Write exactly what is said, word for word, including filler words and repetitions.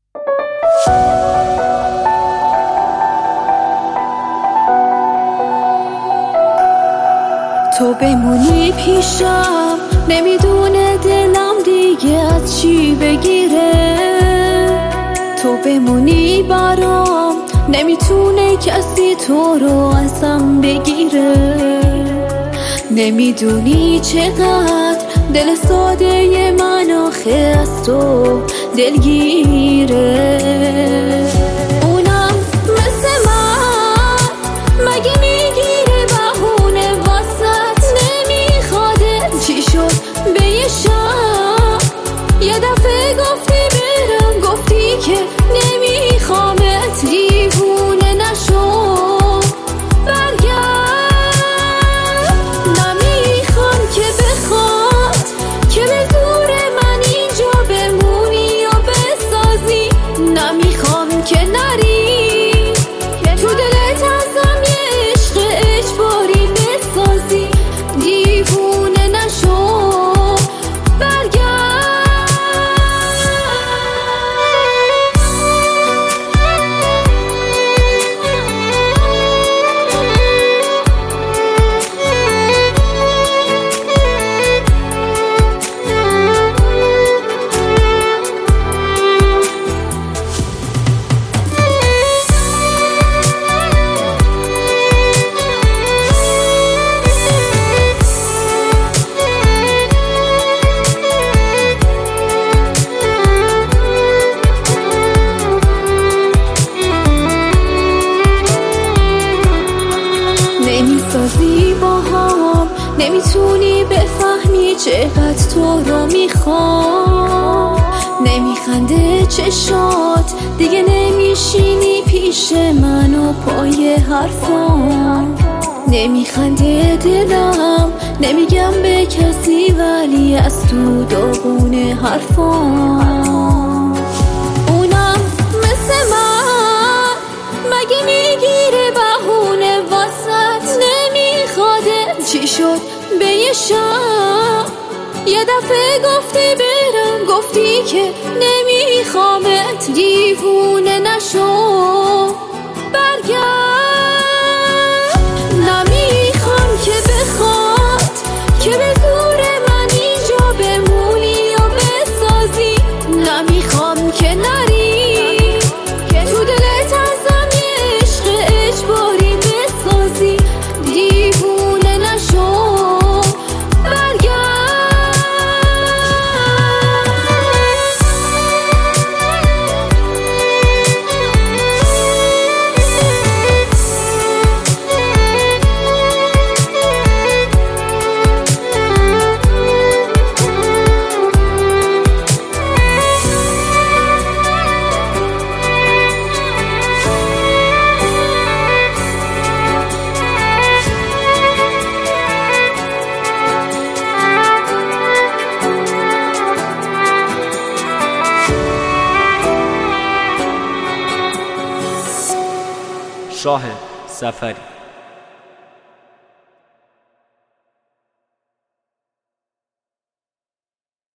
تو بمونی پیشم، نمیدونه دلم دیگه از چی بگیره. تو بمونی برام، نمیتونه کسی تو رو ازم بگیره. نمیدونی چقدر دل ساده من آخه از تو دلگیره. اونم مثل من مگه میگیره بهونه واسط، نمیخواد چی شد به یه شب. یه دفعه گفتی برم، گفتی که نمیخوامت، دیوونه نشو نمیسازی با هم، نمیتونی بفهمی چقدر تو رو میخوام. نمیخنده چشات دیگه، نمیشینی پیش من و پای حرفام. نمیخنده دلم، نمیگم به کسی ولی از تو داغونه حرفام. اونم مثل من مگه میگیره بهونه واسط، نمیخواد چی شد به یه شب. یه دفعه گفتی برم، گفتی که نمیخوامت، دیوونه نشو برگرد. نمیخوام که بخواد که به زور من اینجا بمونی و بسازی. نمیخوام که نری، تو دلت ازم یه عشق اجباری بسازی. دیوونه نشو شاه سفری.